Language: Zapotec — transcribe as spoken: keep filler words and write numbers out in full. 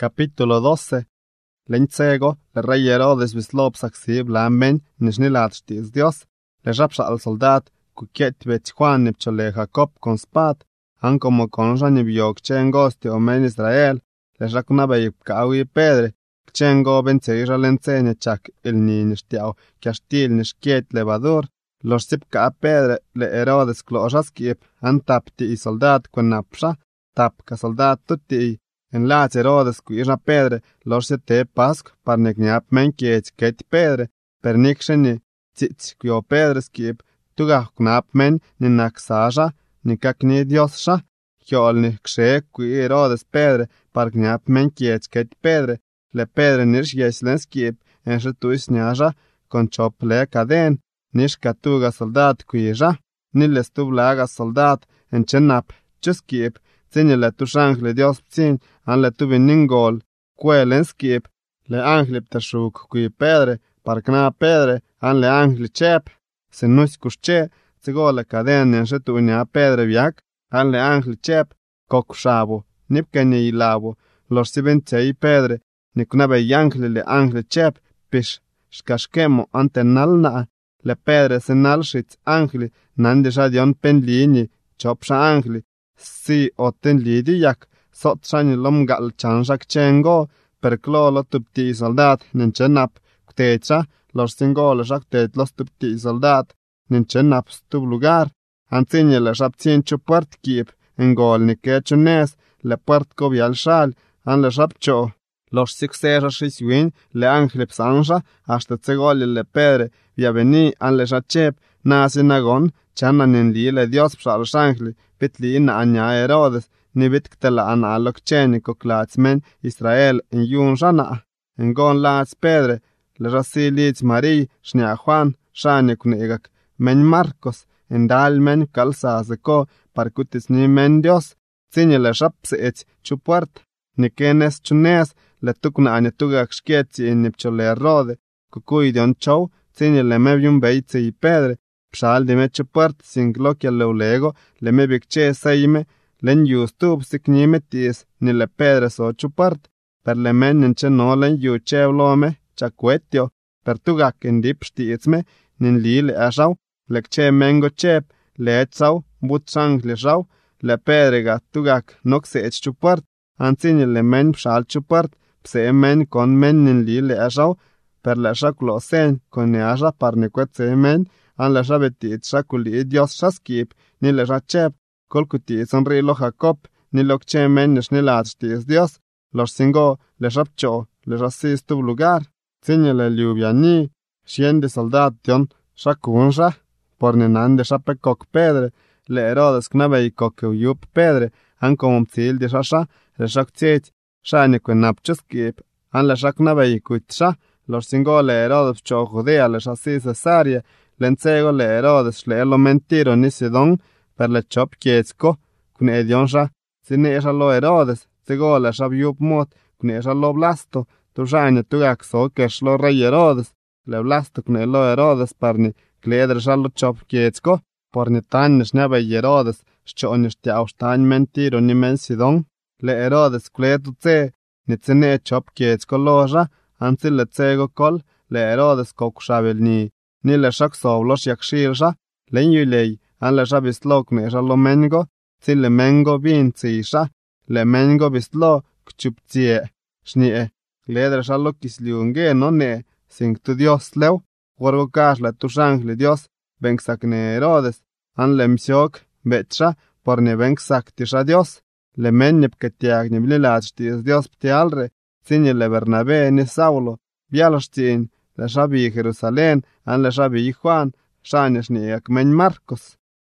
Capítulo doce. Lentsego, le rey Herodes bislop saksib la men nishnilat shtiz Dios. Le rapsha al soldat, kukiet bet Juan nipchole Jacob con spad, han como conja nibiok chengosti o men Israel, le rakunabe kawi Pedre, chengo benseira lentsene chak el ni nishtiao, kiastil nishkiet levador, los sipka Pedre le Herodes clojaskip, han tapti i soldat quenapsha, tapka soldat tutti. En la Herodes cuira Pedre, los te pasc, par negniap men kiet ket Pedre, per niksheni, tzitz quio Pedre skip, tugah knap men, ni naksaja, ni kakni diosha, kiol ni kshe qui Herodes Pedre, par gniap men kiet ket Pedre, le Pedre nish yeslen skip, en shetuis nyaja, con chop le caden, nish katuga soldat cuija, ni le stublaga soldat, en chenap, chuskip, Zinje le tu shangle Dios pzin, an le tu viningol, kwe lenskip, le anglip tashuk kui Pedre, parkna Pedre, an le angli chep, se nus kusche, zigo le kaden en shetu unia Pedre viak, an le angli chep, kok shabo, nipkene ilabo, los sibentei Pedre, niknabe yankle le angli chep, pish, shkashkemo ante nalna, le Pedre se nalshit angli, nandisha dion penlini, chopsha angli, si otten lidi jak sot shani lomgal chanshak chengo per clolo tupti soldat ninchenap ktecha los singol shaktet los tupti soldat ninchenap stub lugar antinye le shaptin chupart kip engol nikechunes le port kobial shal an le shapcho los sixera shiswin le anglip sansha hasta tsegol le Pedre via veni an le shachep na sinagon chanan en li le Dios psal shangli bitli in anya Herodes ni bitktela an alok cheniko klatsmen Israel en yun shana en gon lats Pedre le rasilits Mari shnia Juan shane kunegak men Marcos en dalmen kalsazeko parkutis ni men Dios zinele shapsets chupuart ni kenes chunes le tukna anya tugak shketsi in nipchole rode kukuidion chow zinele mebyun beitse i Pedre Pshal de meche puert sin glokia leulego, le me bicche saime, len yu stub siknime tis, ni le Pedre so chupart, per le men ninche no len yu chevlome, chacuetio, per tugak en dip stizme, nin li le asau, le che mengo chep, le etsau, but sang le sau, le Pedre ga tugak nok se ech chupart, anzini le men pshal chupart, pse men con men nin li le asau, per le asak lo sen, con ne asa par ne kwetse men, an le shabetit shakuli Dios shaskip, ni le shachep, kolkuti sonri lo Jacob, ni lo kche men nishnilat shtis Dios, los singo le shapcho, le shasis tu lugar, zinye le liubiani, shiende soldat tion shakunsha, por nenande shapekok Pedre, le Herodes knabe ikok uyup Pedre, an komum tzil di shasha, le shaktzit, shani kwenap chuskip, an le shaknabe ikuitsha, los singo le Herodes cho Judea le shasis Cesaria, Lentsego le Herodes le elo mentiro ni sidon per le chop kietsko kun edionsha sine esha lo Herodes sego le shabiup mot kun esha lo blasto tu jane tu akso kesh lo rey Herodes le blasto kun lo Herodes parni kleder shalo chop kietsko porni tan nebe Herodes shchonish ti austan mentiro ni men sidon le Herodes kletu tse ni tsene chop kietsko loja antil le tsego kol le Herodes kokushabel ni ni le shak sovlos yak shirsha, len yulei, an le shabislok ne shalo mengo, zi le mengo bin zisha, le mengo bislo kchupzie, shnie, ledre shalo kisliunge no ne, sing tu Dios leu, gorgo kash le tu shangli Dios, benksak ne Herodes, an le msiok, betcha, por ne benksak tisha Dios, le men nip ketiag nib li lachtis Dios ptialre, zini le Bernabe ni Saulo, bialoshtin, le shabi Jerusalén, an le shabi Juan, shanish ni ak men Marcos.